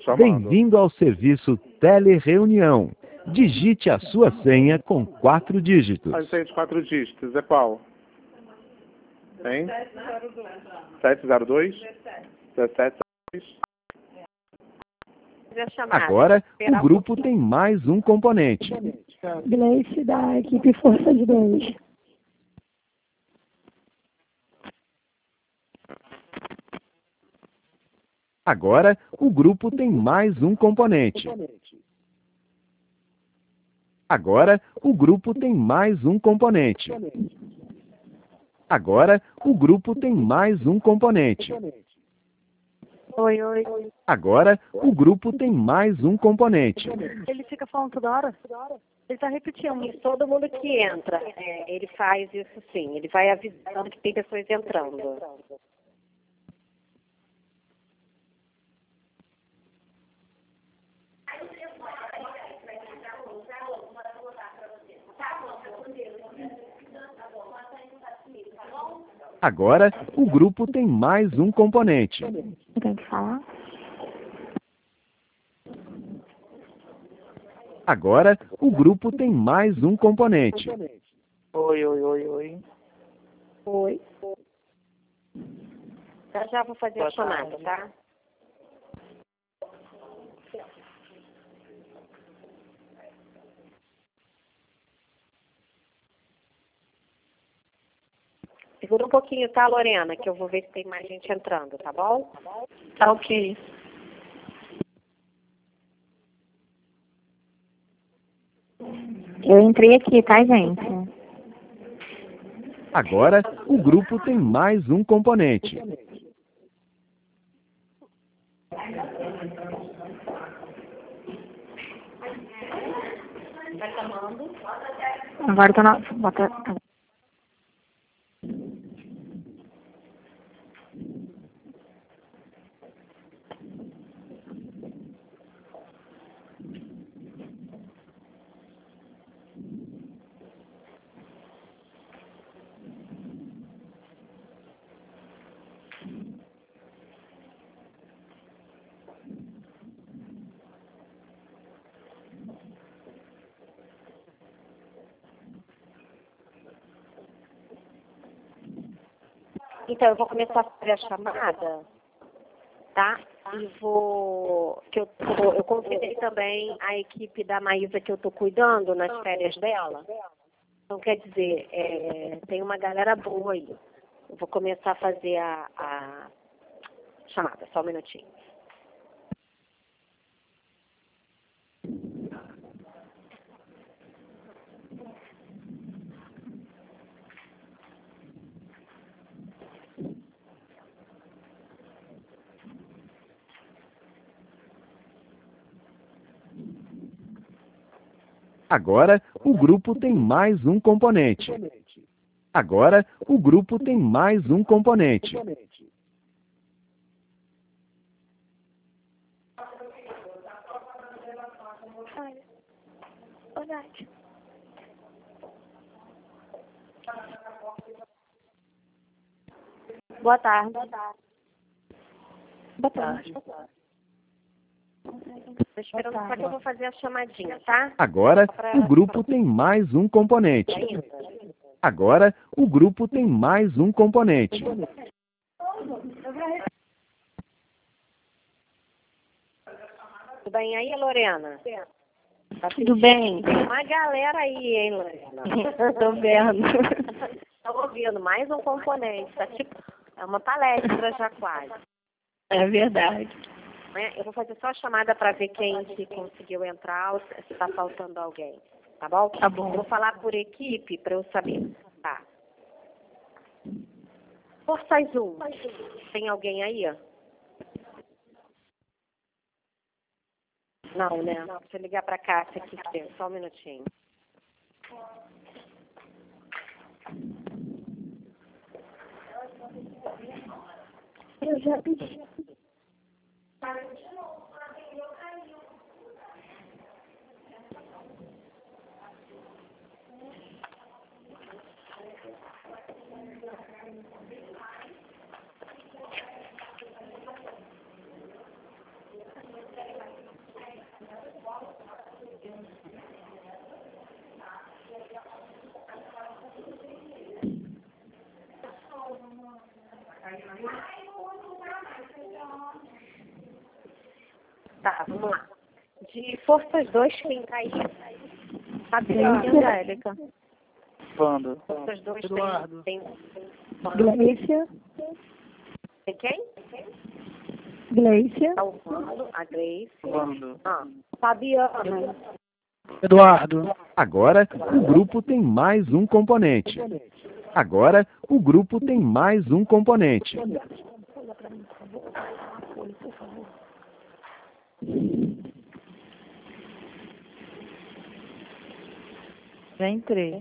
chamando. Bem-vindo ao serviço Telereunião. Digite a sua senha com 4 dígitos. A senha de 4 dígitos é qual? Hein? 702? 1702? Agora, o grupo tem mais um componente. Gleice da equipe Força de 2. Agora, o grupo tem mais um componente. Agora, o grupo tem mais um componente. Agora, o grupo tem mais um componente. Oi. Agora, o grupo tem mais um componente. Ele fica falando toda hora? Ele tá repetindo. E todo mundo que entra, ele faz isso sim. Ele vai avisando que tem pessoas entrando. Agora, o grupo tem mais um componente. Tem que falar? Agora, o grupo tem mais um componente. Oi. Oi. Já vou fazer Boa a chamada, tarde. tá? Segura um pouquinho, tá, Lorena? Que eu vou ver se tem mais gente entrando, tá bom? Tá ok. Eu entrei aqui, tá, gente? Agora, o grupo tem mais um componente. Agora tá na... Bota... Então, eu vou começar a fazer a chamada, tá? E vou... Eu convidei também a equipe da Maísa que eu tô cuidando nas férias dela. Então, quer dizer, tem uma galera boa aí. Eu vou começar a fazer a chamada, só um minutinho. Agora, o grupo tem mais um componente. Agora, o grupo tem mais um componente. Verdade. Boa tarde. Boa tarde. Tô esperando só que eu vou fazer a chamadinha, tá? Agora, o grupo tem mais um componente. Agora, o grupo tem mais um componente. Tudo bem aí, Lorena? Tudo bem? Tem uma galera aí, hein, Lorena? Tô vendo. Estou ouvindo mais um componente. Tá tipo, é uma palestra já quase. É verdade. Né? Eu vou fazer só a chamada para ver quem que conseguiu entrar ou se está faltando alguém. Tá bom? Tá bom. Eu vou falar por equipe para eu saber. Tá. Forças 1. Tem alguém aí? Não, né? Deixa eu ligar para Cássia aqui. Só um minutinho. Eu já pedi. Tá, vamos lá. De Forças 2, quem tá aí? Fabiana e Angélica. Wanda. Forças 2 Eduardo. tem Gleicia. tem quem? Gleicia. Tá o Wando, a Grace. Wanda. Fabiana. Eduardo. Agora, o grupo tem mais um componente. Agora, o grupo tem mais um componente. Já entrei.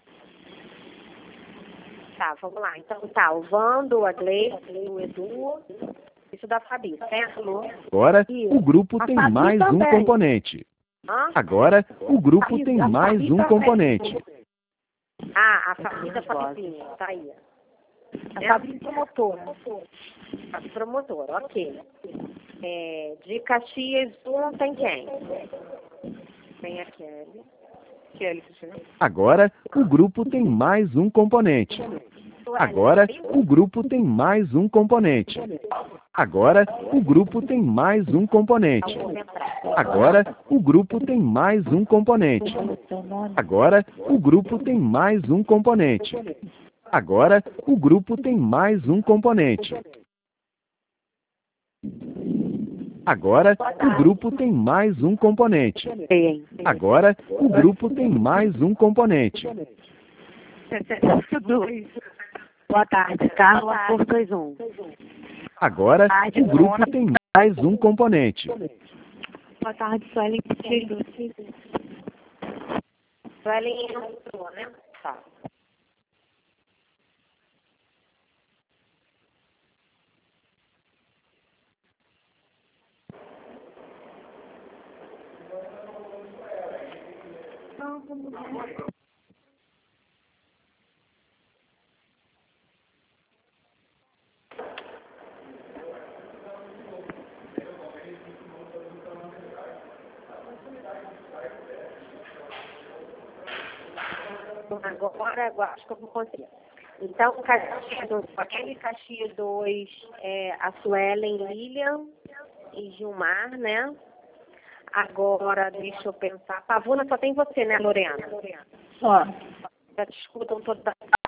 Tá, vamos lá. Então tá, o Wando, a Gleice, o Edu. Isso da Fabi, certo, Lu? Agora, o grupo tem Fabi mais um também. componente. Hã? Agora, o grupo tem mais um componente. Ah, a Fabi da Fabizinha, tá aí. A Fabi promotora. Fabi promotora, ok. De Caxias 1 tem quem? Tem a Kelly. Kelly, Cristina. Agora, o grupo tem mais um componente. Agora, o grupo tem mais um componente. Agora, o grupo tem mais um componente. Agora, o grupo tem mais um componente. Agora, o grupo tem mais um componente. Agora, o grupo tem mais um componente. Agora, o grupo tem mais um componente. Agora, o grupo tem mais um componente. Boa tarde, Carla, Forças 1. Agora, o grupo tem mais um componente. Boa tarde, Suelen. Suelen entrou, né? Tá. Agora eu acho que eu vou conseguir. Então, aquele Caxias 2, a Suelen, Lilian e Gilmar, né? Agora, deixa eu pensar. Pavuna só tem você, né, Lorena? Ó, Já te escutam toda.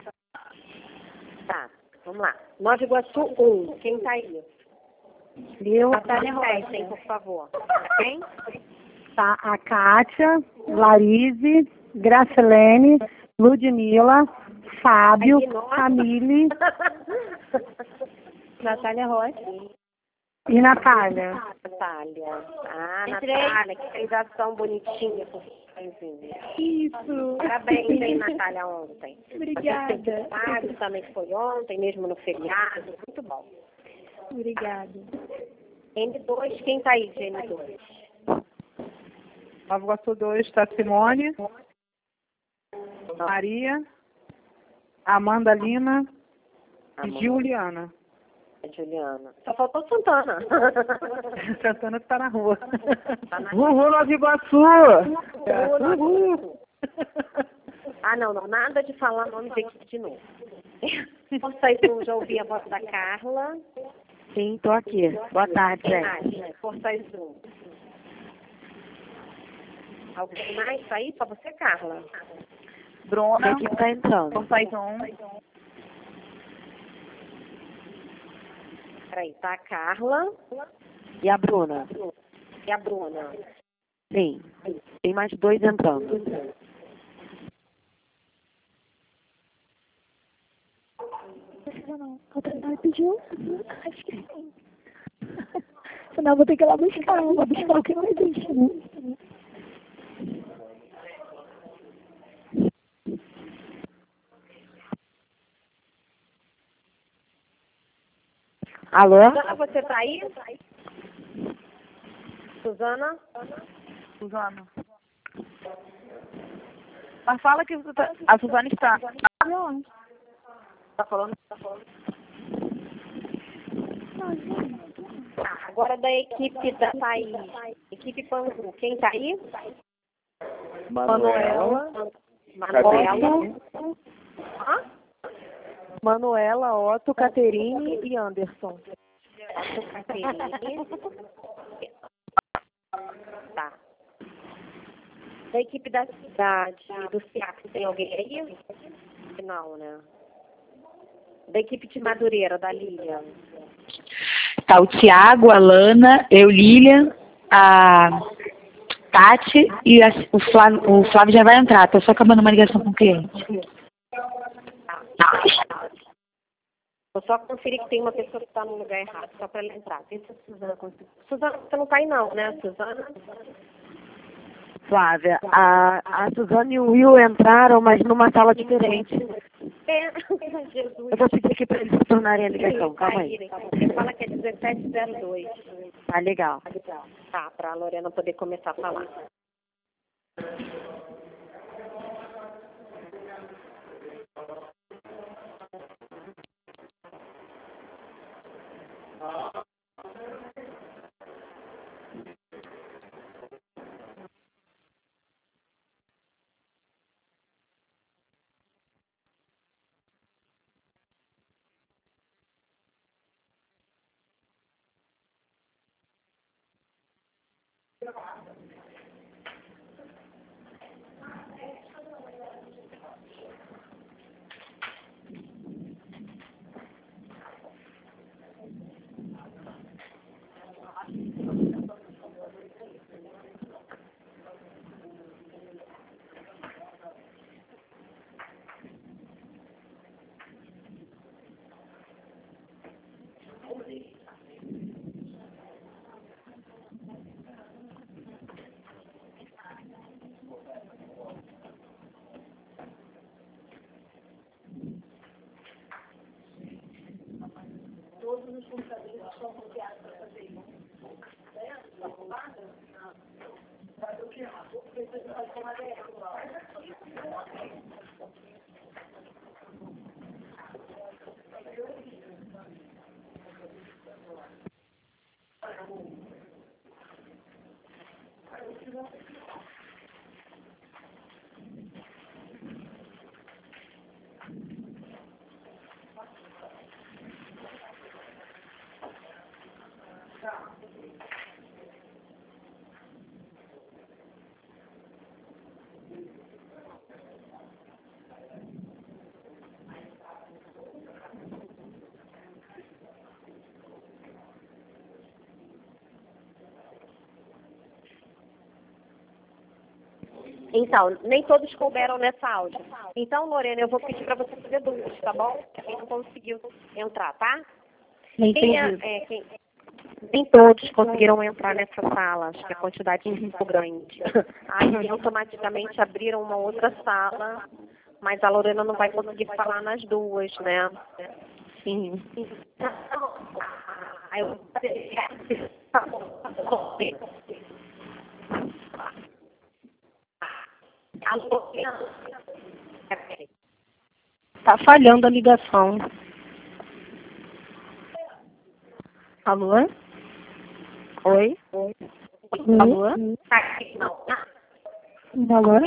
Tá, vamos lá. Nova Iguaçu 1, quem tá aí? eu, Natália Rocha, por favor. Quem? tá a Kátia, Larise, Gracilene, Ludmila, Fábio, Aí, nossa. Camille, Natália Rocha. e Natália. Natália. Ah, Natália, que realização bonitinha. Isso. Parabéns, hein, Natália, ontem. Obrigada. Fábio também foi ontem, mesmo no feriado. Muito bom. Obrigada. N2, quem tá aí de N2? Nova Iguaçu 2 está Simone, Maria, Amanda Lina e Juliana. Juliana. Só faltou Santana. Santana que está na rua. Tá na- Uhul, Nova Iguaçu! Uhul. Ah, não, nada de falar nome de equipe de novo. Forças 1, já ouvi a voz da Carla. Sim, tô aqui. Boa tarde, Quem gente. mais? Forças 1. Alguém mais tá aí? Só você, Carla. Bruna, Quem que tá entrando? Forças 1. Peraí, tá a Carla E a Bruna? e a Bruna. Sim. Tem mais 2 entrando. Não, a autoridade pediu? Acho que sim. Senão eu vou ter que ir lá buscar. Vou buscar o que não existe, né? Alô? Suzana, você tá aí? Suzana? Suzana. Mas fala que a Suzana está. Não. Tá falando? Tá, agora da equipe da Thaís. Equipe Pangu. Quem tá aí? Manuela. Manuela. Hã? Manuela, Otto, Caterine e Anderson. Caterine. Tá. Da equipe da cidade, do CIAC, tem alguém aí? Não, né? Da equipe de Madureira, da Lilian. Tá o Tiago, a Lana, eu, Lilian, a Tati e o Flávio já vai entrar. Tô só acabando uma ligação com o cliente. Vou só conferir que tem uma pessoa que está no lugar errado, só para ela entrar. Vê se a Suzana conseguiu. Suzana, você não está aí não, né, Suzana? Flávia, a Suzana e o Will entraram, mas numa sala diferente. Jesus. Eu vou pedir aqui para eles retornarem a ligação, calma aí. Você fala que é 1702. Tá legal. Tá, para a Lorena poder começar a falar. Então, nem todos couberam nessa áudio. Então, Lorena, eu vou pedir para você fazer dúvidas, tá bom? Quem não conseguiu entrar, tá? Nem todos conseguiram entrar nessa sala, acho que a quantidade é muito grande. Aí, automaticamente abriram uma outra sala, mas a Lorena não vai conseguir falar nas duas, né? Sim. Aí eu Tá falhando a ligação. Alô? Oi? Alô? Alô?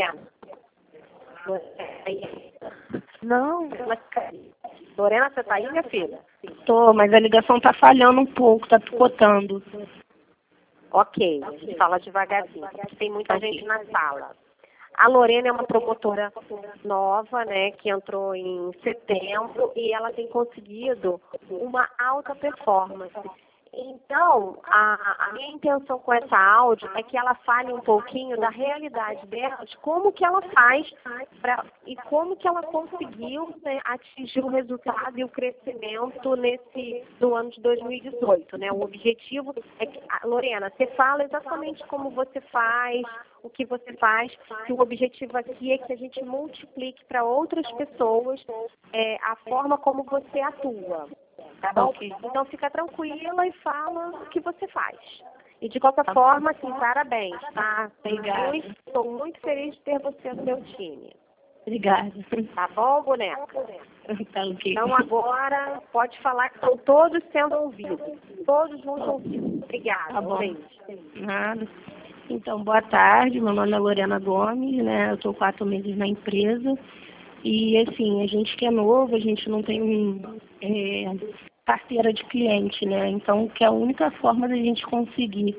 Não. Lorena, você tá aí, minha filha? Tô, mas a ligação tá falhando um pouco, tá picotando. Ok, a gente fala devagarzinho, porque tem muita gente na sala. A Lorena é uma promotora nova, né, que entrou em setembro e ela tem conseguido uma alta performance. Então, a minha intenção com essa áudio é que ela fale um pouquinho da realidade dela, de como que ela faz e como que ela conseguiu, né, atingir o resultado e o crescimento no ano de 2018. Né? O objetivo é que, Lorena, você fala exatamente como você faz, o que você faz, que o objetivo aqui é que a gente multiplique para outras pessoas a forma como você atua. Tá bom? Então fica tranquila e fala o que você faz. E de qualquer forma, assim, parabéns, tá? Estou muito feliz de ter você no meu time. Obrigada. Tá bom, boneca? Tá ok. Então agora pode falar que estão todos sendo ouvidos. Todos vão ser ouvidos. Obrigada. Tá bom. Beijo. Nada. Então, boa tarde. Meu nome é Lorena Gomes, né? Eu estou 4 meses na empresa. E, assim, a gente que é novo, a gente não tem carteira de cliente, né? Então, que é a única forma da gente conseguir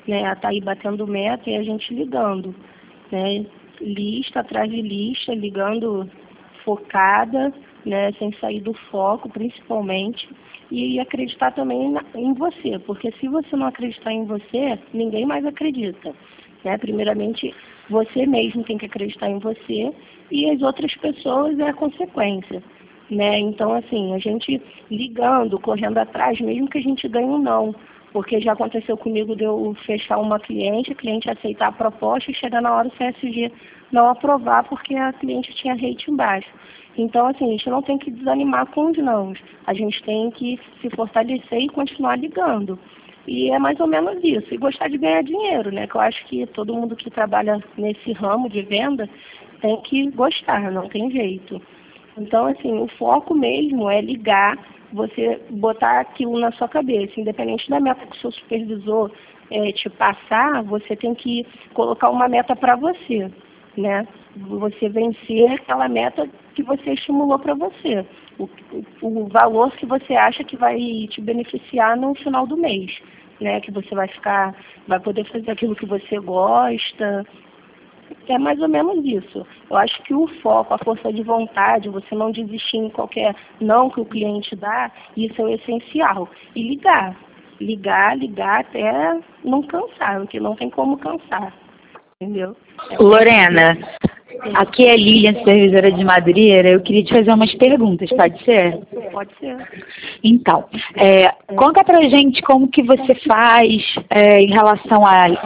né, a estar aí batendo meta e a gente ligando, né, lista atrás de lista, ligando focada, né, sem sair do foco, principalmente, e acreditar também em você, porque se você não acreditar em você, ninguém mais acredita, né? Primeiramente, você mesmo tem que acreditar em você e as outras pessoas é a consequência, né? Então, assim, a gente ligando, correndo atrás, mesmo que a gente ganhe um não, porque já aconteceu comigo de eu fechar uma cliente, a cliente aceitar a proposta e chegar na hora o CSG não aprovar porque a cliente tinha rating baixo. Então, assim, a gente não tem que desanimar com os nãos. A gente tem que se fortalecer e continuar ligando. E é mais ou menos isso. E gostar de ganhar dinheiro, né? Que eu acho que todo mundo que trabalha nesse ramo de venda tem que gostar, não tem jeito. Então, assim, o foco mesmo é ligar, você botar aquilo na sua cabeça. Independente da meta que o seu supervisor te passar, você tem que colocar uma meta para você, né? Você vencer aquela meta que você estimulou para você. O valor que você acha que vai te beneficiar no final do mês, né? Que você vai poder fazer aquilo que você gosta. É mais ou menos isso. Eu acho que o foco, a força de vontade, você não desistir em qualquer não que o cliente dá, isso é o essencial. E ligar até não cansar, porque não tem como cansar. Entendeu? Lorena, aqui é Lilian, supervisora de Madureira. Eu queria te fazer umas perguntas, pode ser? Pode ser. Então, conta pra gente como que você faz em relação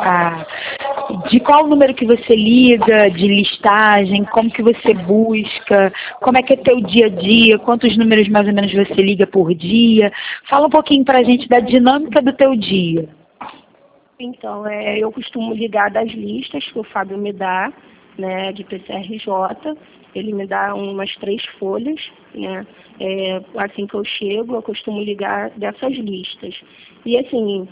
de qual número que você liga, de listagem, como que você busca, como é que é teu dia a dia, quantos números mais ou menos você liga por dia. Fala um pouquinho pra gente da dinâmica do teu dia. Então, eu costumo ligar das listas que o Fábio me dá, né, de PCRJ. Ele me dá umas 3 folhas, né? Assim que eu chego, eu costumo ligar dessas listas. E assim,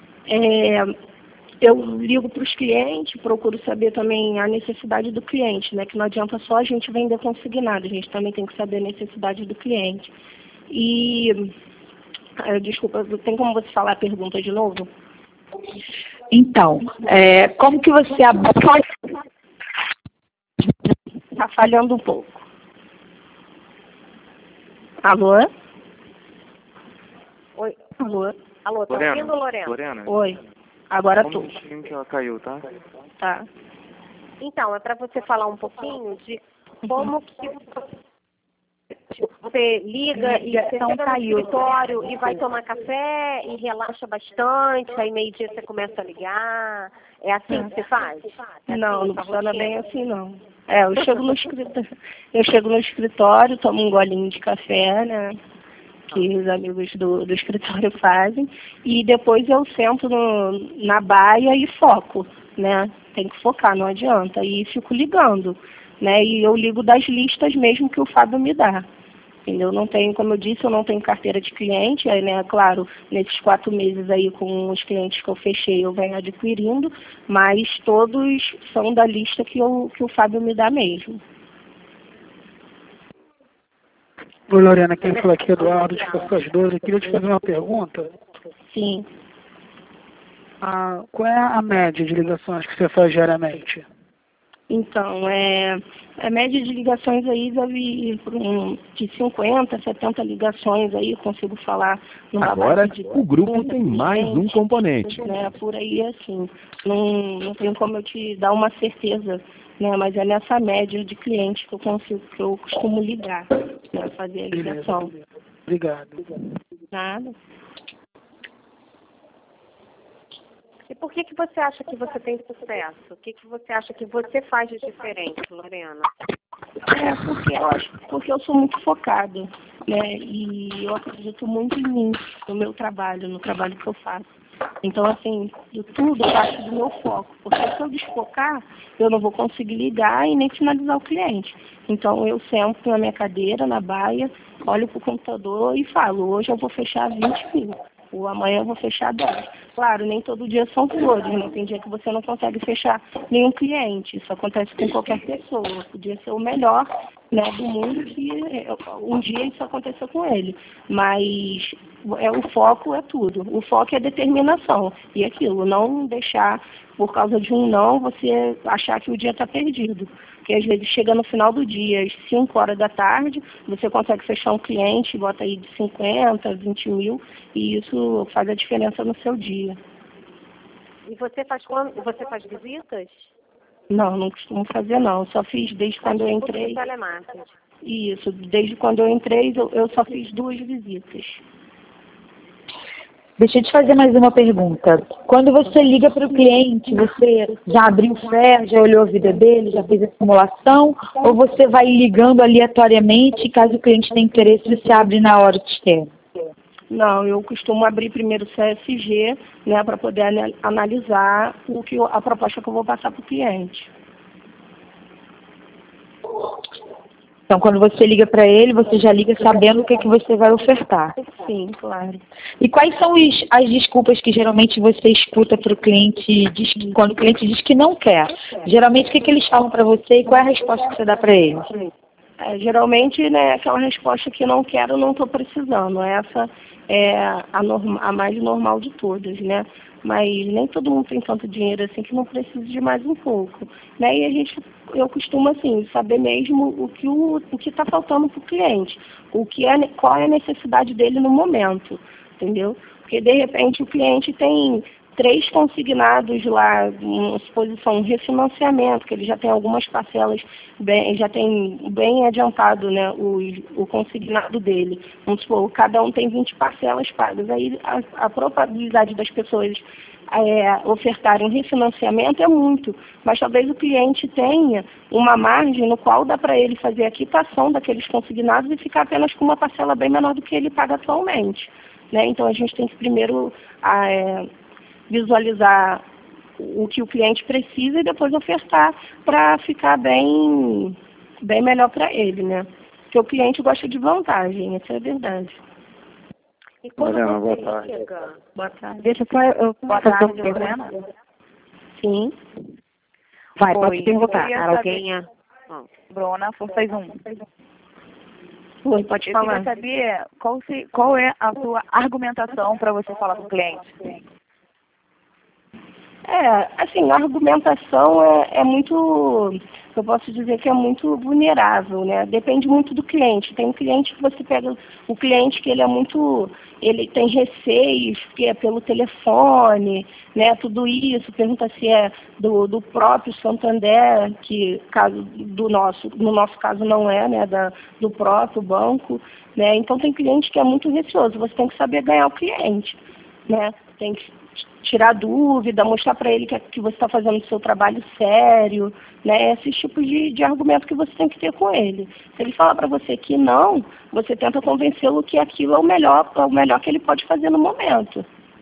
eu ligo para os clientes, procuro saber também a necessidade do cliente, né? Que não adianta só a gente vender consignado, a gente também tem que saber a necessidade do cliente. E, desculpa, tem como você falar a pergunta de novo? Então, como que você aborda... Está falhando um pouco. Alô? Oi. Alô? Alô, tá ouvindo, Lorena? Lorena? Oi. Agora Só tô. um minutinho que ela caiu, tá? Tá. Então, é para você falar um pouquinho de como que você liga e você chega no escritório e vai tomar café e relaxa bastante, aí meio-dia você começa a ligar. É assim que você faz? Não, não funciona bem assim, não. Eu chego no escritório, tomo um golinho de café, né? Que os amigos do escritório fazem, e depois eu sento na baia e foco, né? Tem que focar, não adianta. E fico ligando, né? E eu ligo das listas mesmo que o Fábio me dá. Entendeu? Não tenho, como eu disse, eu não tenho carteira de cliente, aí, né, claro, nesses 4 meses aí com os clientes que eu fechei, eu venho adquirindo, mas todos são da lista que o Fábio me dá mesmo. Oi, Lorena, quem fala aqui é Eduardo de Cafés 12. Eu queria te fazer uma pergunta. Sim. Qual é a média de ligações que você faz diariamente? Então, a média de ligações aí deve ir de 50, 70 ligações aí, consigo falar numa Agora, base de o grupo tem mais um componente. né, por aí, assim, não tem como eu te dar uma certeza, né, mas é nessa média de clientes que eu costumo ligar, né, fazer a ligação. Obrigado. Nada. E por que você acha que você tem sucesso? O que você acha que você faz de diferente, Lorena? Porque eu sou muito focada, né? E eu acredito muito em mim, no meu trabalho, no trabalho que eu faço. Então, assim, tudo parte do meu foco. Porque se eu desfocar, eu não vou conseguir ligar e nem finalizar o cliente. Então, eu sento na minha cadeira, na baia, olho para o computador e falo, hoje eu vou fechar 20 mil. O amanhã eu vou fechar 10. Claro, nem todo dia são flores, né? Tem dia que você não consegue fechar nenhum cliente. Isso acontece com qualquer pessoa. Podia ser o melhor, né, do mundo que um dia isso aconteceu com ele. Mas o foco é tudo. O foco é determinação. E aquilo, não deixar, por causa de um não, você achar que o dia está perdido. Porque às vezes chega no final do dia, às 5 horas da tarde, você consegue fechar um cliente, bota aí de 50, 20 mil, e isso faz a diferença no seu dia. E você faz visitas? Não, não costumo fazer não. Só fiz desde quando eu entrei. Telemarketing. Isso, desde quando eu entrei, eu só fiz 2 visitas. Deixa eu te fazer mais uma pergunta. Quando você liga para o cliente, você já abriu fé, já olhou a vida dele, já fez a simulação, ou você vai ligando aleatoriamente e caso o cliente tenha interesse, você abre na hora que quer? Não, eu costumo abrir primeiro o CSG, né, para poder analisar a proposta que eu vou passar para o cliente. Então, quando você liga para ele, você já liga sabendo o que você vai ofertar. Sim, claro. E quais são as desculpas que geralmente você escuta para o cliente, quando o cliente diz que não quer? Geralmente, o que eles falam para você e qual é a resposta que você dá para eles? Geralmente, né, aquela resposta que não quero, não estou precisando. Essa é a mais normal de todas, né? Mas nem todo mundo tem tanto dinheiro assim que não precisa de mais um pouco, né? E eu costumo assim saber mesmo o que está faltando para o cliente, qual é a necessidade dele no momento, entendeu? Porque de repente o cliente tem 3 consignados lá, uma suposição, um refinanciamento, que ele já tem algumas parcelas, já tem bem adiantado, né, o consignado dele. Vamos supor, cada um tem 20 parcelas pagas. Aí a probabilidade das pessoas ofertarem um refinanciamento é muito, mas talvez o cliente tenha uma margem no qual dá para ele fazer a quitação daqueles consignados e ficar apenas com uma parcela bem menor do que ele paga atualmente, né? Então a gente tem que primeiro visualizar o que o cliente precisa e depois ofertar para ficar bem melhor para ele, né? Porque o cliente gosta de vantagem, essa é a verdade. E quando Mariana, você boa tarde. chega... Boa tarde. Deixa só eu fazer uma pergunta. Sim. Vai, Oi, pode perguntar. eu queria Alguém... Bruna, Forças 1. Oi, pode Eu falar. queria saber qual é a sua argumentação para você falar com o cliente. Assim, a argumentação é muito, eu posso dizer que é muito vulnerável, né? Depende muito do cliente. Tem um cliente que você pega, o cliente que ele tem receios, que é pelo telefone, né? Tudo isso, pergunta se é do próprio Santander, que no nosso caso não é, né? Do próprio banco, né? Então tem cliente que é muito receoso, você tem que saber ganhar o cliente, né? Tem que tirar dúvida, mostrar para ele que você está fazendo o seu trabalho sério, né? Esses tipos de argumento que você tem que ter com ele. Se ele falar para você que não, você tenta convencê-lo que aquilo é o melhor que ele pode fazer no momento.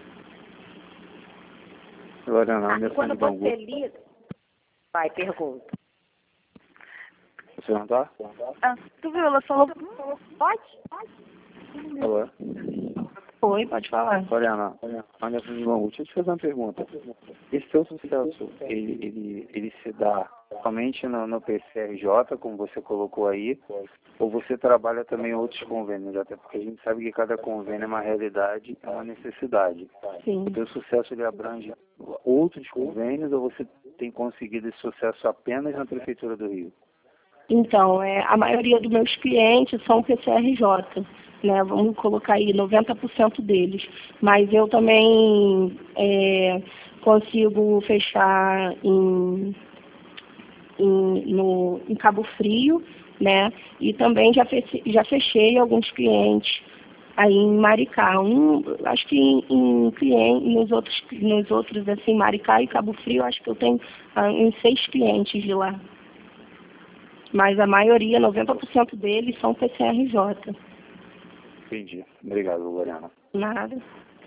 Lorena, quando você liga... Vai, pergunta. Você não tá? Tu viu, ela falou... Pode? Alô? Oi, pode falar. Lorena, Anderson de Longo, deixa eu te fazer uma pergunta. Esse seu sucesso, ele se dá somente no PCRJ, como você colocou aí, ou você trabalha também em outros convênios? Até porque a gente sabe que cada convênio é uma realidade, é uma necessidade. Sim. O seu sucesso, ele abrange outros convênios, ou você tem conseguido esse sucesso apenas na Prefeitura do Rio? Então, a maioria dos meus clientes são PCRJ, né? Vamos colocar aí 90% deles. Mas eu também consigo fechar em Cabo Frio, né? E também já fechei alguns clientes aí em Maricá. Acho que nos outros assim, Maricá e Cabo Frio, acho que eu tenho uns 6 clientes de lá. Mas a maioria, 90% deles, são PCRJ. Entendi. Obrigado, Lorena. Nada.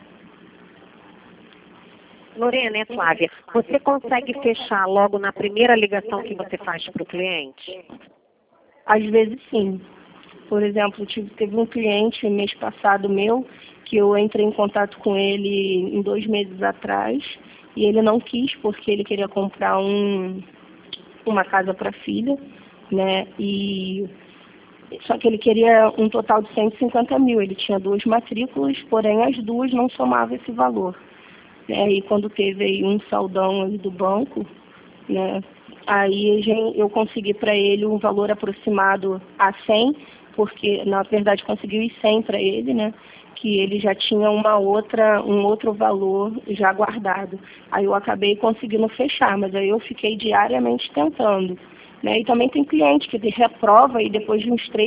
Lorena, é Flávia. Você consegue fechar logo na primeira ligação que você faz para o cliente? Às vezes sim. Por exemplo, teve um cliente mês passado meu, que eu entrei em contato com ele em 2 meses atrás, e ele não quis porque ele queria comprar uma casa para a filha, né? Só que ele queria um total de 150 mil. Ele tinha 2 matrículas, porém as 2 não somavam esse valor. Né? E quando teve aí um saldão aí do banco, né? Aí eu consegui para ele um valor aproximado a 100, porque na verdade consegui ir 100 para ele, né? Que ele já tinha um outro valor já guardado. Aí eu acabei conseguindo fechar, mas aí eu fiquei diariamente tentando. Né? E também tem cliente que reprova e depois de uns 3